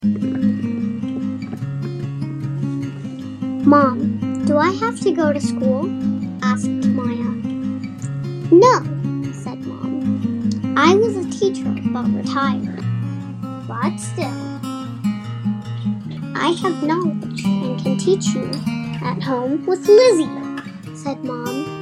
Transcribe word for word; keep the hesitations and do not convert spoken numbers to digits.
Mom, do I have to go to school? Asked Maya. No, said Mom. I was a teacher but retired. But still, I have knowledge and can teach you at home with Lizzie, said Mom.